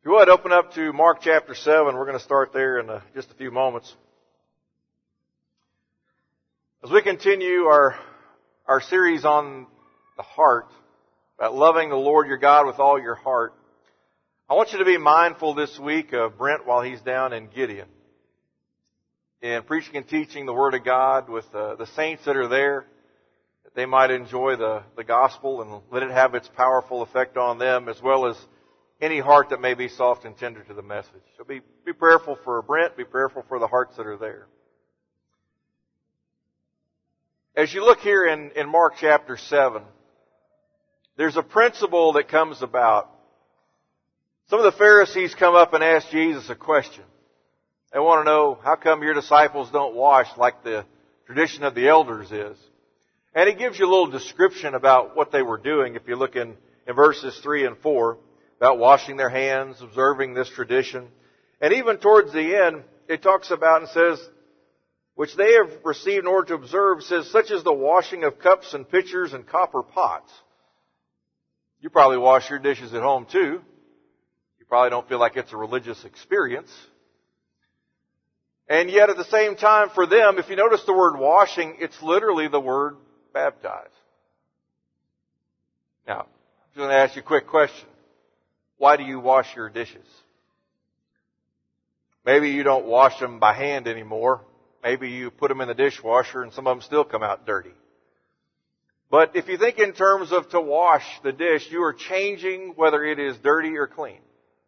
Go ahead, open up to Mark chapter 7. We're going to start there in just a few moments. As we continue our series on the heart, about loving the Lord your God with all your heart, I want you to be mindful this week of Brent while he's down in Gideon, and preaching and teaching the Word of God with the saints that are there, that they might enjoy the gospel and let it have its powerful effect on them, as well as any heart that may be soft and tender to the message. So be prayerful for Brent, be prayerful for the hearts that are there. As you look here in Mark chapter 7, there's a principle that comes about. Some of the Pharisees come up and ask Jesus a question. They want to know, how come your disciples don't wash like the tradition of the elders is? And he gives you a little description about what they were doing if you look in verses 3 and 4, about washing their hands, observing this tradition. And even towards the end, it talks about and says, which they have received in order to observe, says, such as the washing of cups and pitchers and copper pots. You probably wash your dishes at home too. You probably don't feel like it's a religious experience. And yet at the same time for them, if you notice the word washing, it's literally the word baptize. Now, I'm just going to ask you a quick question. Why do you wash your dishes? Maybe you don't wash them by hand anymore. Maybe you put them in the dishwasher and some of them still come out dirty. But if you think in terms of to wash the dish, you are changing whether it is dirty or clean.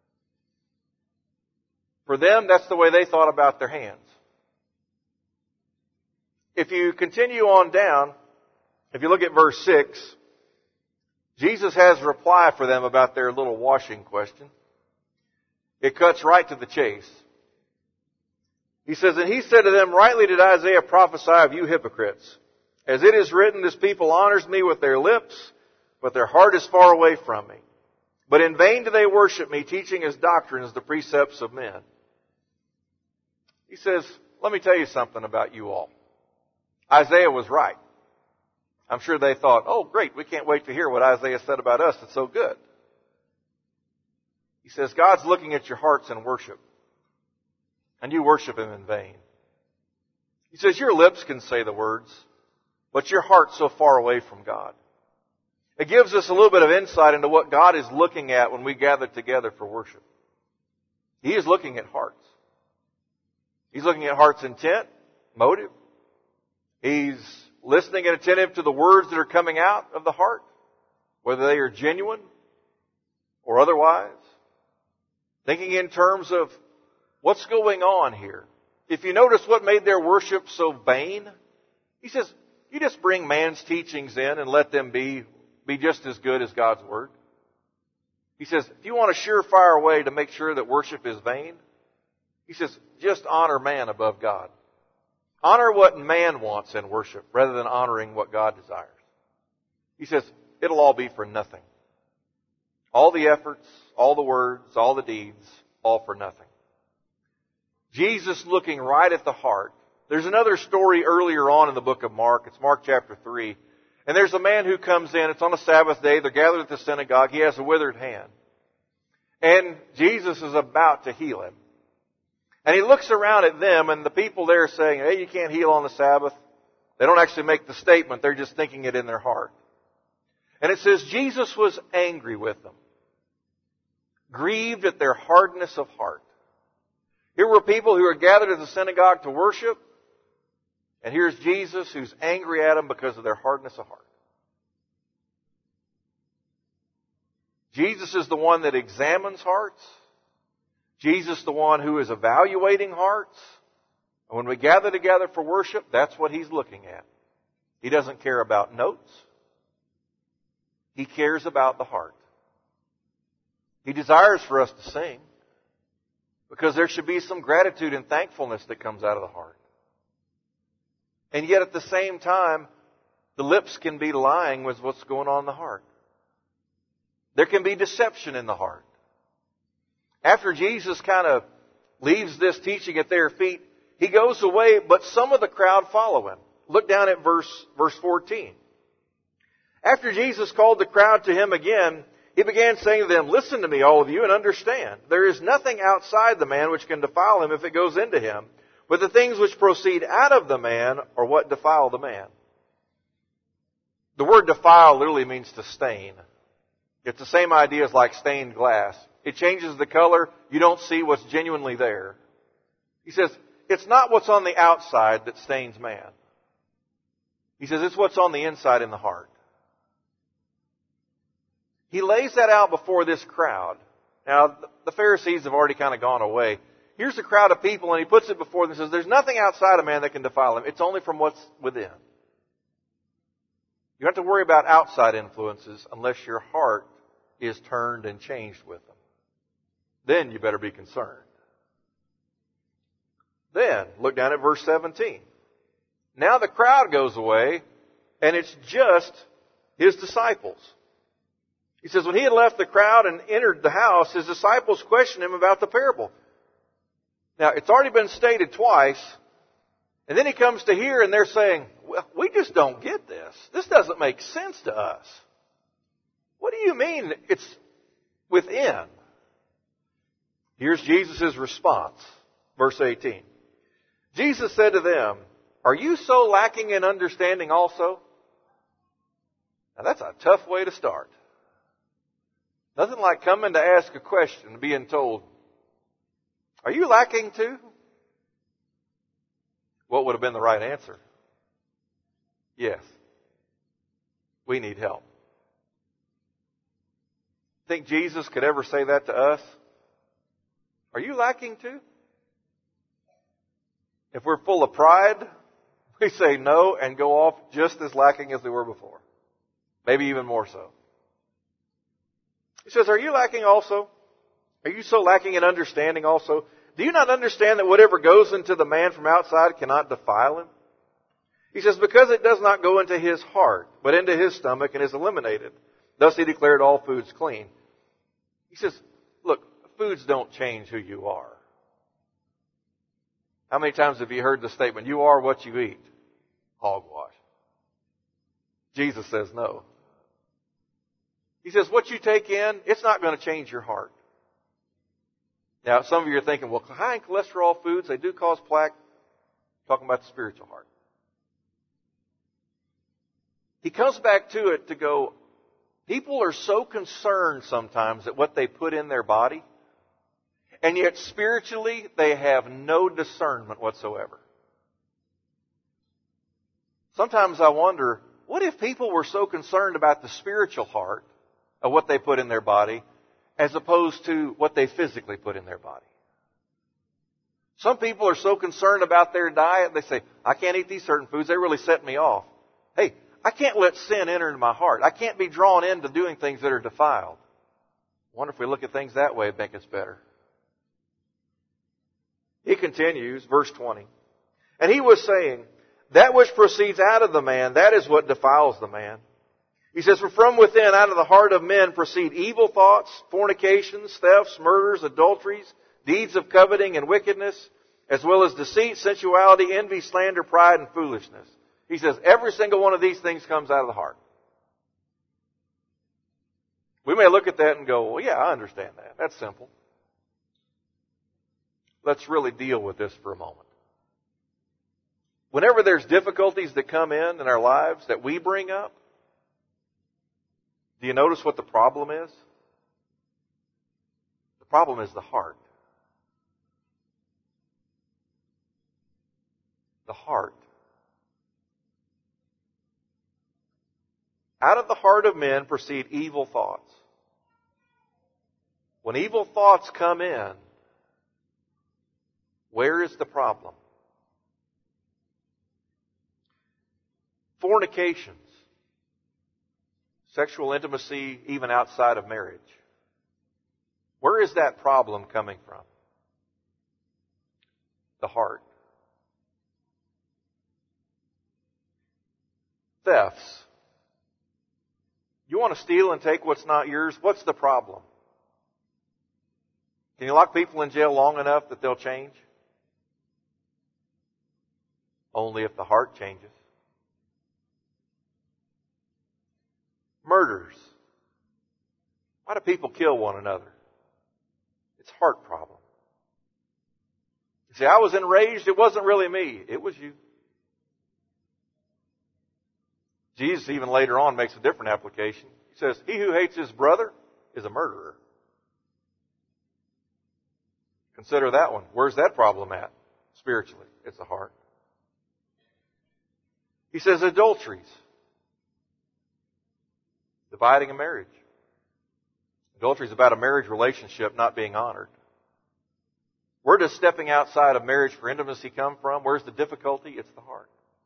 For them, that's the way they thought about their hands. If you continue on down, if you look at verse 6, Jesus has a reply for them about their little washing question. It cuts right to the chase. He says, and he said to them, rightly did Isaiah prophesy of you hypocrites. As it is written, this people honors me with their lips, but their heart is far away from me. But in vain do they worship me, teaching as doctrines the precepts of men. He says, let me tell you something about you all. Isaiah was right. I'm sure they thought, oh great, we can't wait to hear what Isaiah said about us. It's so good. He says, God's looking at your hearts in worship. And you worship Him in vain. He says, your lips can say the words, but your heart's so far away from God. It gives us a little bit of insight into what God is looking at when we gather together for worship. He is looking at hearts. He's looking at heart's intent, motive. He's listening and attentive to the words that are coming out of the heart, whether they are genuine or otherwise. Thinking in terms of what's going on here. If you notice what made their worship so vain, he says, you just bring man's teachings in and let them be just as good as God's Word. He says, if you want a surefire way to make sure that worship is vain, he says, just honor man above God. Honor what man wants in worship rather than honoring what God desires. He says, it'll all be for nothing. All the efforts, all the words, all the deeds, all for nothing. Jesus looking right at the heart. There's another story earlier on in the book of Mark. It's Mark chapter 3. And there's a man who comes in. It's on a Sabbath day. They're gathered at the synagogue. He has a withered hand. And Jesus is about to heal him. And he looks around at them, and the people there are saying, hey, you can't heal on the Sabbath. They don't actually make the statement. They're just thinking it in their heart. And it says, Jesus was angry with them, grieved at their hardness of heart. Here were people who were gathered at the synagogue to worship, and here's Jesus who's angry at them because of their hardness of heart. Jesus is the one that examines hearts. Jesus, the one who is evaluating hearts. And when we gather together for worship, that's what He's looking at. He doesn't care about notes. He cares about the heart. He desires for us to sing because there should be some gratitude and thankfulness that comes out of the heart. And yet at the same time, the lips can be lying with what's going on in the heart. There can be deception in the heart. After Jesus kind of leaves this teaching at their feet, He goes away, but some of the crowd follow Him. Look down at verse 14. After Jesus called the crowd to Him again, He began saying to them, "Listen to me, all of you, and understand. There is nothing outside the man which can defile him if it goes into him, but the things which proceed out of the man are what defile the man." The word defile literally means to stain. It's the same idea as like stained glass. It changes the color. You don't see what's genuinely there. He says, it's not what's on the outside that stains man. He says, it's what's on the inside in the heart. He lays that out before this crowd. Now, the Pharisees have already kind of gone away. Here's a crowd of people, and he puts it before them and says, there's nothing outside a man that can defile him. It's only from what's within. You don't have to worry about outside influences unless your heart is turned and changed with them. Then you better be concerned. Then, look down at verse 17. Now the crowd goes away, and it's just his disciples. He says, when he had left the crowd and entered the house, his disciples questioned him about the parable. Now, it's already been stated twice, and then he comes to here, and they're saying, well, we just don't get this. This doesn't make sense to us. What do you mean it's within? Here's Jesus' response. Verse 18. Jesus said to them, are you so lacking in understanding also? Now that's a tough way to start. Nothing like coming to ask a question and being told, are you lacking too? What would have been the right answer? Yes. We need help. Think Jesus could ever say that to us? Are you lacking too? If we're full of pride, we say no and go off just as lacking as we were before. Maybe even more so. He says, are you lacking also? Are you so lacking in understanding also? Do you not understand that whatever goes into the man from outside cannot defile him? He says, because it does not go into his heart, but into his stomach and is eliminated. Thus he declared all foods clean. He says, look, foods don't change who you are. How many times have you heard the statement, you are what you eat? Hogwash. Jesus says no. He says, what you take in, it's not going to change your heart. Now, some of you are thinking, well, high in cholesterol foods, they do cause plaque. Talking about the spiritual heart. He comes back to it to go, people are so concerned sometimes at what they put in their body, and yet spiritually they have no discernment whatsoever. Sometimes I wonder, what if people were so concerned about the spiritual heart of what they put in their body as opposed to what they physically put in their body? Some people are so concerned about their diet, they say, I can't eat these certain foods, they really set me off. Hey, I can't let sin enter into my heart. I can't be drawn into doing things that are defiled. I wonder if we look at things that way, I think it's better. He continues, verse 20. And he was saying, that which proceeds out of the man, that is what defiles the man. He says, for from within, out of the heart of men proceed evil thoughts, fornications, thefts, murders, adulteries, deeds of coveting and wickedness, as well as deceit, sensuality, envy, slander, pride, and foolishness. He says, every single one of these things comes out of the heart. We may look at that and go, well, yeah, I understand that. That's simple. Let's really deal with this for a moment. Whenever there's difficulties that come in our lives that we bring up, do you notice what the problem is? The problem is the heart. The heart. Out of the heart of men proceed evil thoughts. When evil thoughts come in, where is the problem? Fornications. Sexual intimacy even outside of marriage. Where is that problem coming from? The heart. Thefts. You want to steal and take what's not yours? What's the problem? Can you lock people in jail long enough that they'll change? Only if the heart changes. Murders. Why do people kill one another? It's a heart problem. You say, I was enraged. It wasn't really me. It was you. Jesus even later on makes a different application. He says, he who hates his brother is a murderer. Consider that one. Where's that problem at? Spiritually, it's the heart. He says adulteries. Dividing a marriage. Adultery is about a marriage relationship not being honored. Where does stepping outside of marriage for intimacy come from? Where's the difficulty? It's the heart.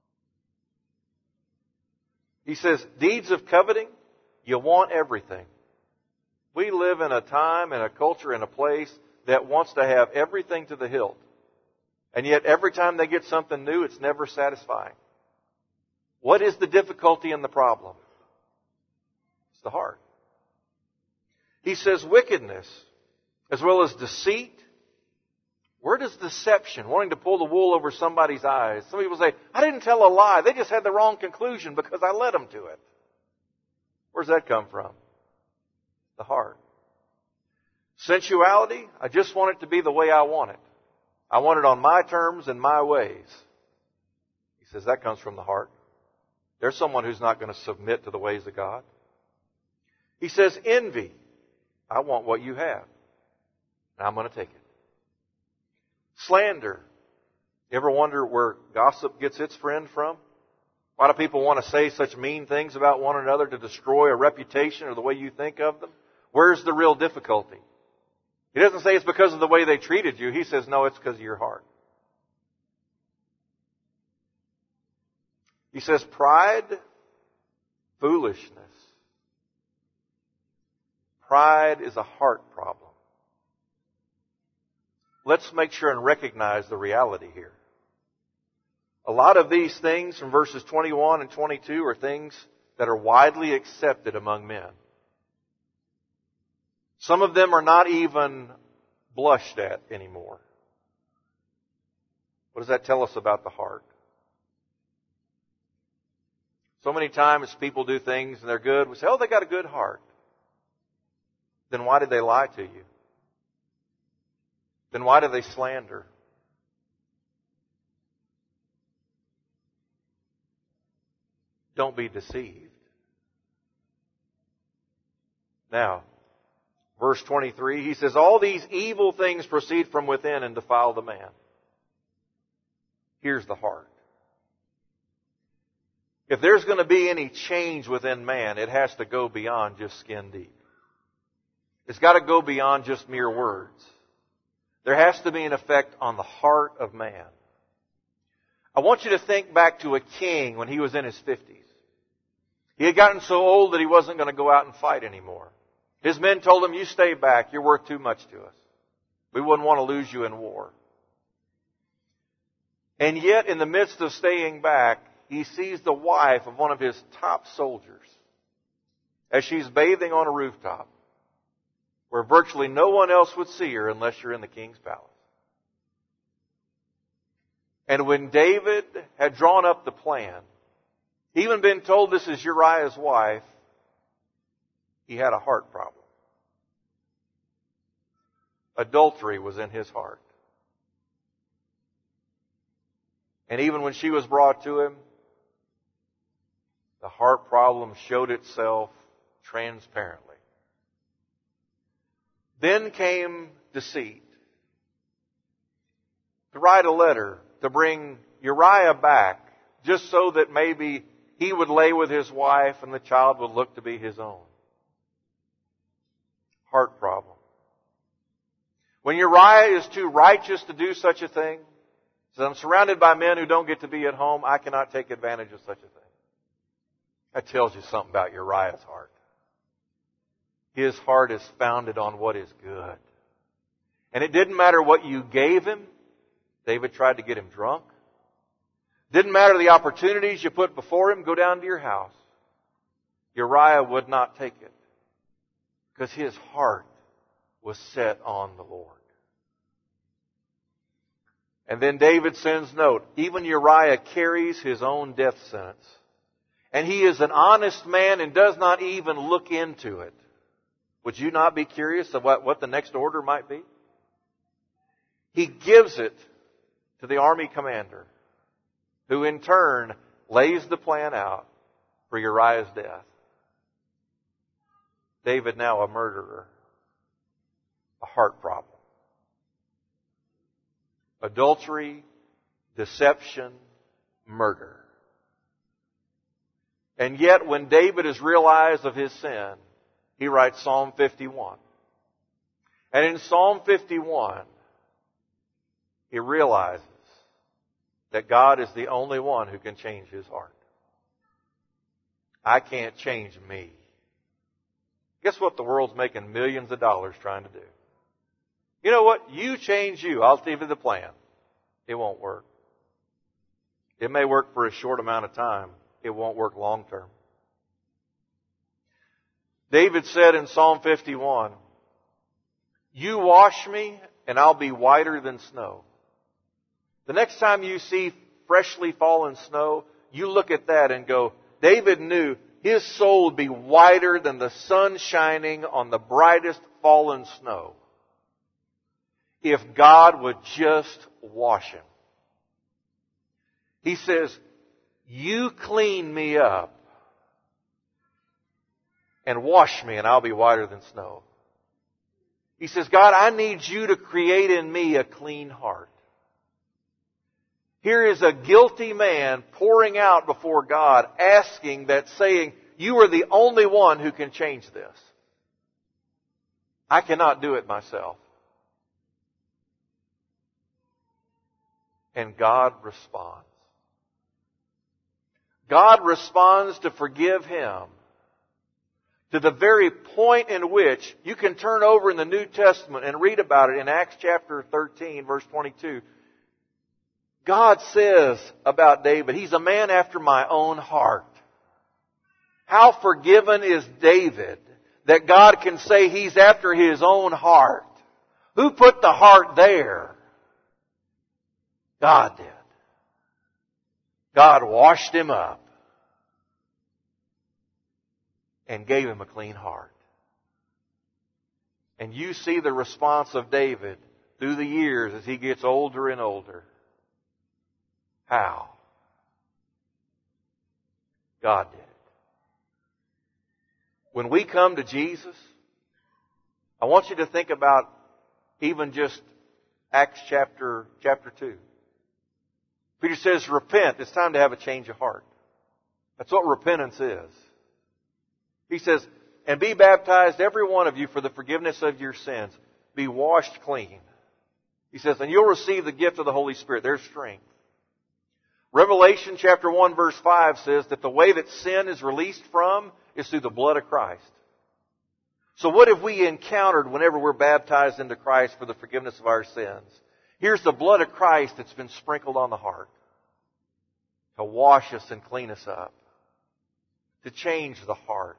He says, deeds of coveting, you want everything. We live in a time and a culture and a place that wants to have everything to the hilt. And yet every time they get something new, it's never satisfying. What is the difficulty and the problem? It's the heart. He says wickedness, as well as deceit. Where does deception, wanting to pull the wool over somebody's eyes? Some people say, I didn't tell a lie. They just had the wrong conclusion because I led them to it. Where's that come from? The heart. Sensuality, I just want it to be the way I want it. I want it on my terms and my ways. He says that comes from the heart. There's someone who's not going to submit to the ways of God. He says envy. I want what you have. And I'm going to take it. Slander. You ever wonder where gossip gets its friend from? Why do people want to say such mean things about one another to destroy a reputation or the way you think of them? Where's the real difficulty? He doesn't say it's because of the way they treated you. He says, no, it's because of your heart. He says pride, foolishness. Pride is a heart problem. Let's make sure and recognize the reality here. A lot of these things from verses 21 and 22 are things that are widely accepted among men. Some of them are not even blushed at anymore. What does that tell us about the heart? So many times people do things and they're good. We say, oh, they got a good heart. Then why did they lie to you? Then why do they slander? Don't be deceived. Now, verse 23, he says, all these evil things proceed from within and defile the man. Here's the heart. If there's going to be any change within man, it has to go beyond just skin deep. It's got to go beyond just mere words. There has to be an effect on the heart of man. I want you to think back to a king when he was in his 50s. He had gotten so old that he wasn't going to go out and fight anymore. His men told him, you stay back. You're worth too much to us. We wouldn't want to lose you in war. And yet, in the midst of staying back, he sees the wife of one of his top soldiers as she's bathing on a rooftop where virtually no one else would see her unless you're in the king's palace. And when David had drawn up the plan, even been told this is Uriah's wife, he had a heart problem. Adultery was in his heart. And even when she was brought to him, the heart problem showed itself transparently. Then came deceit. To write a letter to bring Uriah back, just so that maybe he would lay with his wife and the child would look to be his own. Heart problem. When Uriah is too righteous to do such a thing, says, I'm surrounded by men who don't get to be at home, I cannot take advantage of such a thing. That tells you something about Uriah's heart. His heart is founded on what is good. And it didn't matter what you gave him. David tried to get him drunk. Didn't matter the opportunities you put before him. Go down to your house. Uriah would not take it. Because his heart was set on the Lord. And then David sends note. Even Uriah carries his own death sentence. And he is an honest man and does not even look into it. Would you not be curious of what the next order might be? He gives it to the army commander, who in turn lays the plan out for Uriah's death. David now a murderer, a heart problem. Adultery, deception, murder. And yet when David is realized of his sin, he writes Psalm 51. And in Psalm 51, he realizes that God is the only one who can change his heart. I can't change me. Guess what the world's making millions of dollars trying to do? You know what? You change you. I'll give you the plan. It won't work. It may work for a short amount of time. It won't work long term. David said in Psalm 51, "You wash me and I'll be whiter than snow." The next time you see freshly fallen snow, you look at that and go, David knew his soul would be whiter than the sun shining on the brightest fallen snow if God would just wash him. He says, "You clean me up and wash me and I'll be whiter than snow." He says, "God, I need you to create in me a clean heart." Here is a guilty man pouring out before God, asking that, saying, "You are the only one who can change this. I cannot do it myself." And God responds. God responds to forgive him to the very point in which you can turn over in the New Testament and read about it in Acts chapter 13, verse 22. God says about David, he's a man after my own heart. How forgiven is David that God can say he's after his own heart? Who put the heart there? God did. God washed him up and gave him a clean heart. And you see the response of David through the years as he gets older and older. How? God did it. When we come to Jesus, I want you to think about even just Acts chapter 2. Peter says, repent. It's time to have a change of heart. That's what repentance is. He says, and be baptized, every one of you, for the forgiveness of your sins. Be washed clean. He says, and you'll receive the gift of the Holy Spirit. There's strength. Revelation chapter 1 verse 5 says that the way that sin is released from is through the blood of Christ. So what have we encountered whenever we're baptized into Christ for the forgiveness of our sins? Here's the blood of Christ that's been sprinkled on the heart to wash us and clean us up, to change the heart.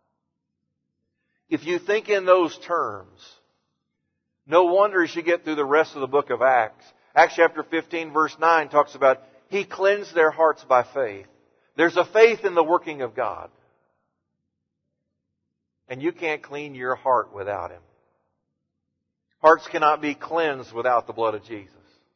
If you think in those terms, no wonder as you get through the rest of the book of Acts, Acts chapter 15 verse 9 talks about He cleansed their hearts by faith. There's a faith in the working of God. And you can't clean your heart without Him. Hearts cannot be cleansed without the blood of Jesus.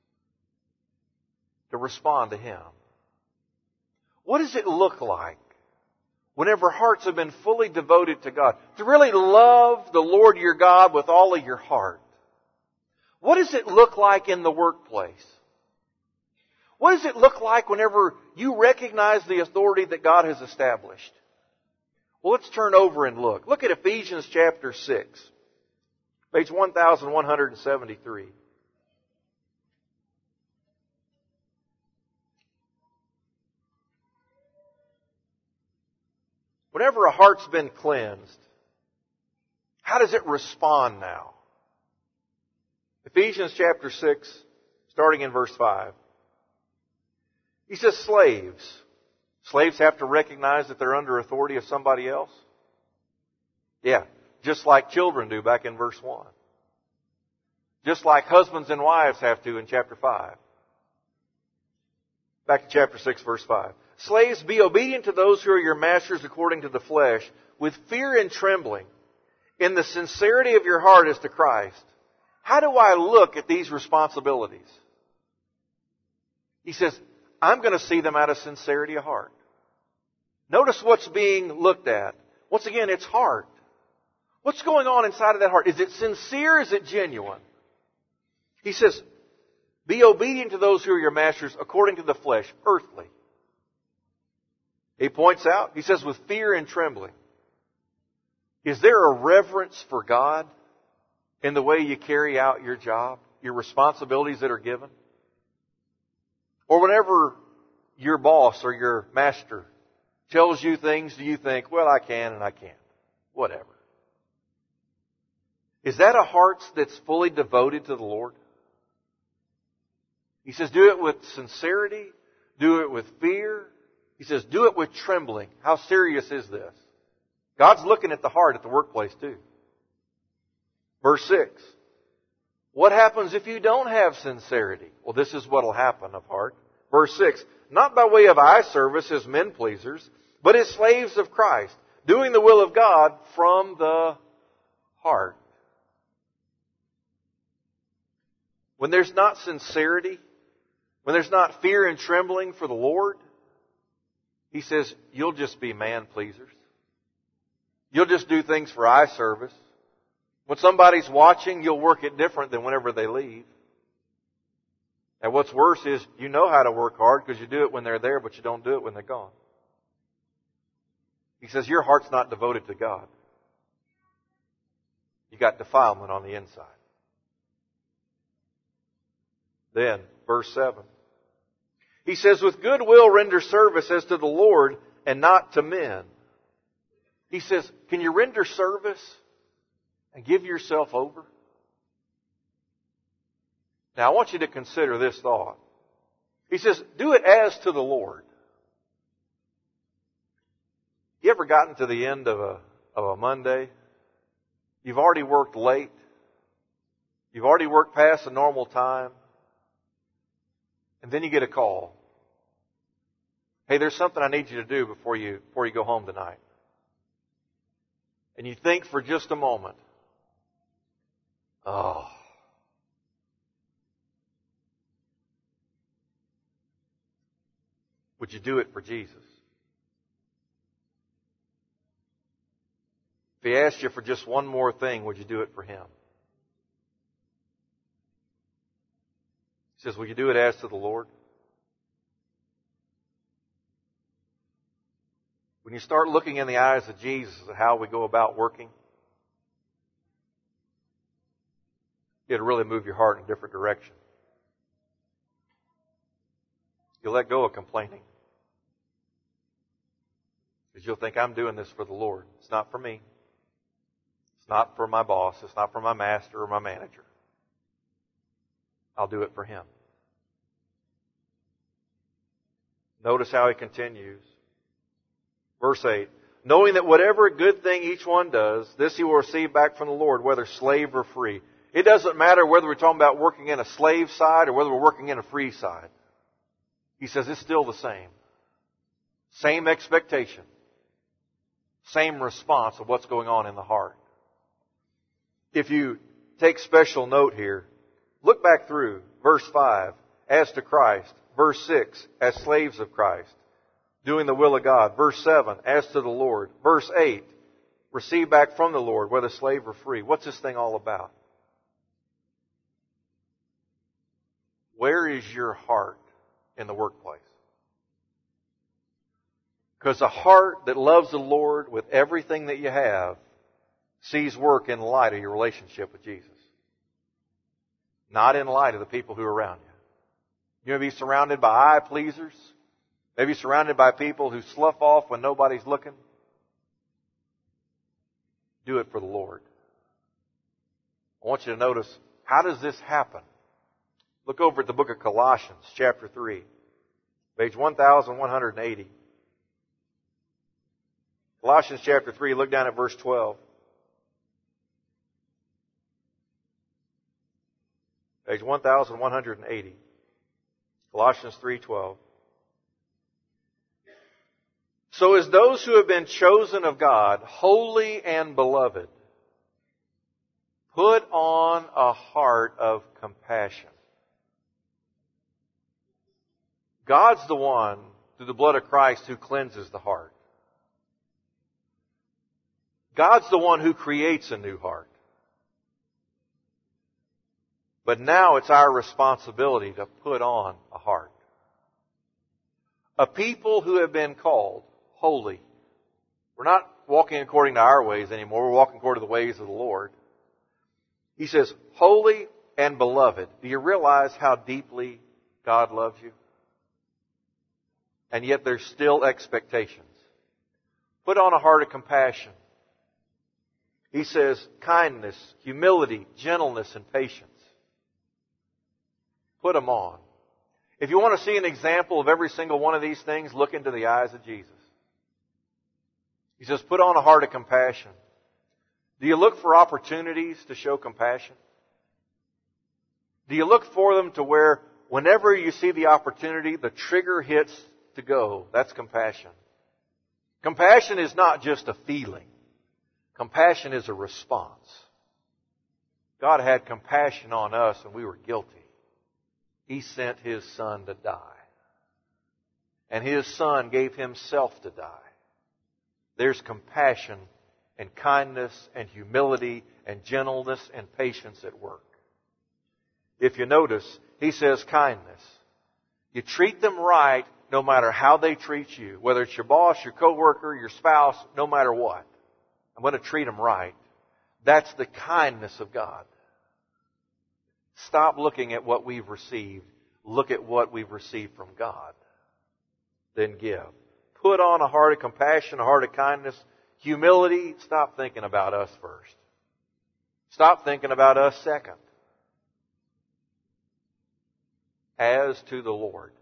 To respond to Him. What does it look like whenever hearts have been fully devoted to God? To really love the Lord your God with all of your heart. What does it look like in the workplace? What does it look like whenever you recognize the authority that God has established? Well, let's turn over and look. Look at Ephesians chapter 6, page 1173. Whenever a heart's been cleansed, how does it respond now? Ephesians chapter 6, starting in verse 5. He says, slaves. Slaves have to recognize that they're under authority of somebody else. Yeah, just like children do back in verse 1. Just like husbands and wives have to in chapter 5. Back to chapter 6, verse 5. Slaves, be obedient to those who are your masters according to the flesh, with fear and trembling, in the sincerity of your heart as to Christ, how do I look at these responsibilities? He says, I'm going to see them out of sincerity of heart. Notice what's being looked at. Once again, it's heart. What's going on inside of that heart? Is it sincere? Is it genuine? He says, be obedient to those who are your masters according to the flesh, earthly. He points out, he says, with fear and trembling. Is there a reverence for God in the way you carry out your job, your responsibilities that are given? Or whenever your boss or your master tells you things, do you think, well, I can and I can't. Whatever. Is that a heart that's fully devoted to the Lord? He says, do it with sincerity. Do it with fear. He says, do it with trembling. How serious is this? God's looking at the heart at the workplace too. Verse 6. What happens if you don't have sincerity? Well, this is what will happen of heart. Verse 6. Not by way of eye service as men pleasers, but as slaves of Christ, doing the will of God from the heart. When there's not sincerity, when there's not fear and trembling for the Lord, he says, you'll just be man pleasers. You'll just do things for eye service. When somebody's watching, you'll work it different than whenever they leave. And what's worse is you know how to work hard because you do it when they're there, but you don't do it when they're gone. He says your heart's not devoted to God. You got defilement on the inside. Then, verse 7. He says, with good will render service as to the Lord and not to men. He says, can you render service and give yourself over? Now, I want you to consider this thought. He says, do it as to the Lord. You ever gotten to the end of a Monday? You've already worked late. You've already worked past the normal time. And then you get a call. Hey, there's something I need you to do before you go home tonight. And you think for just a moment, oh, would you do it for Jesus? If He asked you for just one more thing, would you do it for Him? He says, will you do it as to the Lord? When you start looking in the eyes of Jesus at how we go about working, it'll really move your heart in a different direction. You'll let go of complaining. Because you'll think, I'm doing this for the Lord. It's not for me. It's not for my boss. It's not for my master or my manager. I'll do it for Him. Notice how he continues. Verse 8. Knowing that whatever good thing each one does, this he will receive back from the Lord, whether slave or free. It doesn't matter whether we're talking about working in a slave side or whether we're working in a free side. He says it's still the same. Same expectation. Same response of what's going on in the heart. If you take special note here, look back through verse 5, as to Christ. Verse 6, as slaves of Christ, doing the will of God. Verse 7, as to the Lord. Verse 8, receive back from the Lord, whether slave or free. What's this thing all about? Where is your heart in the workplace? Because a heart that loves the Lord with everything that you have sees work in light of your relationship with Jesus. Not in light of the people who are around you. You're going to be surrounded by eye pleasers. Maybe surrounded by people who slough off when nobody's looking. Do it for the Lord. I want you to notice, how does this happen? Look over at the book of Colossians, chapter 3, page 1180. Colossians chapter 3, look down at verse 12. Page 1180. Colossians 3:12. So as those who have been chosen of God, holy and beloved. Put on a heart of compassion. God's the one, through the blood of Christ, who cleanses the heart. God's the one who creates a new heart. But now it's our responsibility to put on a heart. A people who have been called holy. We're not walking according to our ways anymore. We're walking according to the ways of the Lord. He says, holy and beloved. Do you realize how deeply God loves you? And yet there's still expectations. Put on a heart of compassion. He says, kindness, humility, gentleness, and patience. Put them on. If you want to see an example of every single one of these things, look into the eyes of Jesus. He says, put on a heart of compassion. Do you look for opportunities to show compassion? Do you look for them to where whenever you see the opportunity, the trigger hits to go? That's compassion. Compassion is not just a feeling. Compassion is a response. God had compassion on us and we were guilty. He sent His Son to die. And His Son gave Himself to die. There's compassion and kindness and humility and gentleness and patience at work. If you notice, He says kindness. You treat them right no matter how they treat you. Whether it's your boss, your coworker, your spouse, no matter what. I'm going to treat them right. That's the kindness of God. Stop looking at what we've received. Look at what we've received from God. Then give. Put on a heart of compassion, a heart of kindness. Humility, stop thinking about us first. Stop thinking about us second. As to the Lord.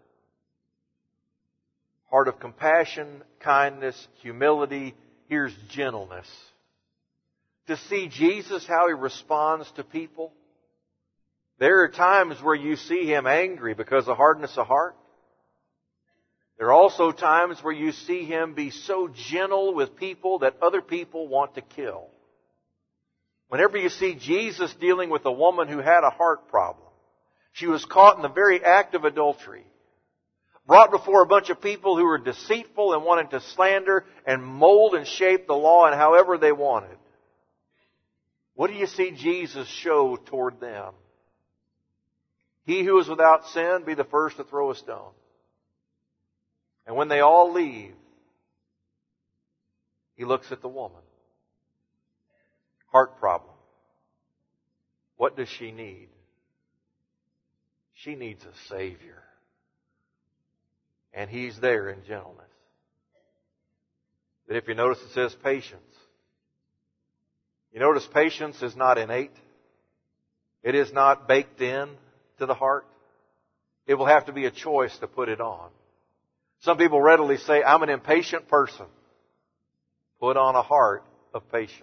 Heart of compassion, kindness, humility. Here's gentleness. To see Jesus, how He responds to people. There are times where you see Him angry because of hardness of heart. There are also times where you see Him be so gentle with people that other people want to kill. Whenever you see Jesus dealing with a woman who had a heart problem, she was caught in the very act of adultery, brought before a bunch of people who were deceitful and wanted to slander and mold and shape the law in however they wanted. What do you see Jesus show toward them? He who is without sin, be the first to throw a stone. And when they all leave, He looks at the woman. Heart problem. What does she need? She needs a Savior. And He's there in gentleness. But if you notice, it says patience. You notice patience is not innate. It is not baked in to the heart. It will have to be a choice to put it on. Some people readily say, I'm an impatient person. Put on a heart of patience.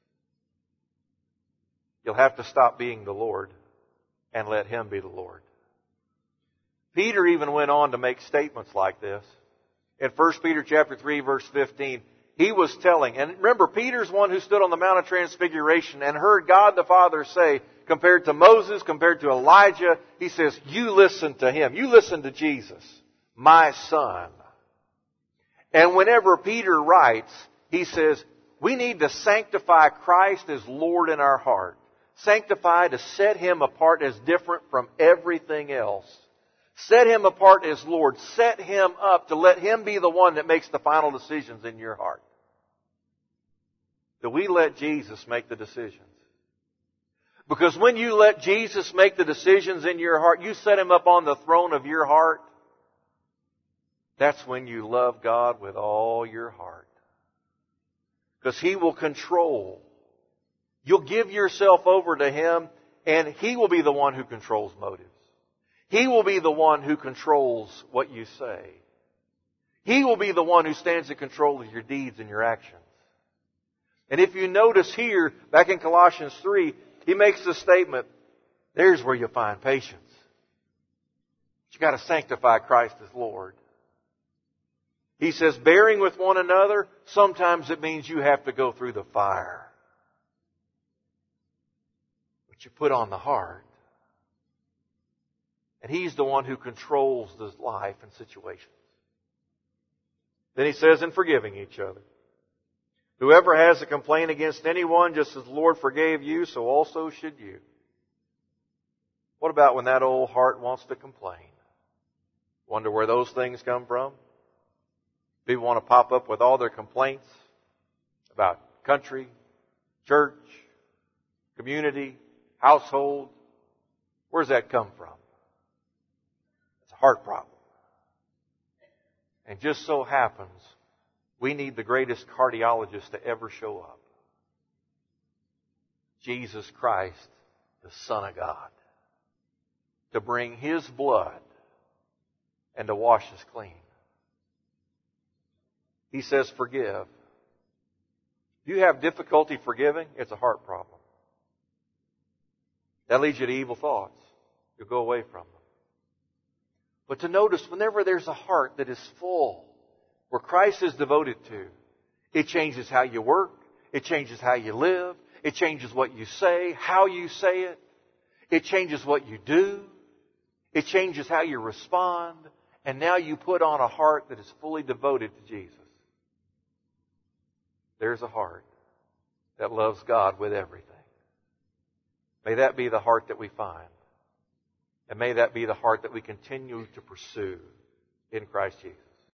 You'll have to stop being the Lord and let Him be the Lord. Peter even went on to make statements like this. In 1 Peter chapter 3, verse 15, he was telling, and remember, Peter's one who stood on the Mount of Transfiguration and heard God the Father say, compared to Moses, compared to Elijah, He says, you listen to Him. You listen to Jesus, my Son. And whenever Peter writes, he says, we need to sanctify Christ as Lord in our heart. Sanctify to set Him apart as different from everything else. Set Him apart as Lord. Set Him up to let Him be the one that makes the final decisions in your heart. Do we let Jesus make the decisions? Because when you let Jesus make the decisions in your heart, you set Him up on the throne of your heart, that's when you love God with all your heart. Because He will control. You'll give yourself over to Him, and He will be the one who controls motives. He will be the one who controls what you say. He will be the one who stands in control of your deeds and your actions. And if you notice here, back in Colossians 3, he makes the statement, there's where you find patience. You've got to sanctify Christ as Lord. He says, bearing with one another, sometimes it means you have to go through the fire. But you put on the heart. And He's the one who controls this life and situations. Then He says, in forgiving each other. Whoever has a complaint against anyone, just as the Lord forgave you, so also should you. What about when that old heart wants to complain? Wonder where those things come from? People want to pop up with all their complaints about country, church, community, household. Where does that come from? It's a heart problem. And just so happens, we need the greatest cardiologist to ever show up. Jesus Christ, the Son of God. To bring His blood and to wash us clean. He says, forgive. If you have difficulty forgiving, it's a heart problem. That leads you to evil thoughts. You'll go away from them. But to notice, whenever there's a heart that is full, where Christ is devoted to, it changes how you work. It changes how you live. It changes what you say, how you say it. It changes what you do. It changes how you respond. And now you put on a heart that is fully devoted to Jesus. There's a heart that loves God with everything. May that be the heart that we find. And may that be the heart that we continue to pursue in Christ Jesus.